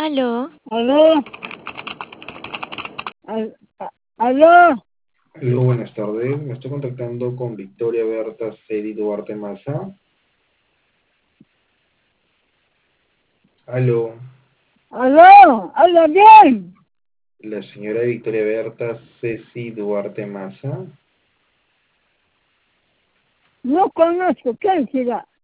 Aló, ¿Aló? ¿Aló? Aló, buenas tardes. Me estoy contactando con Victoria Berta Celi Duarte Maza. Aló, ¿Aló? ¿Habla bien? la señora Victoria Berta Ceci Duarte Maza. No conozco, ¿quién será?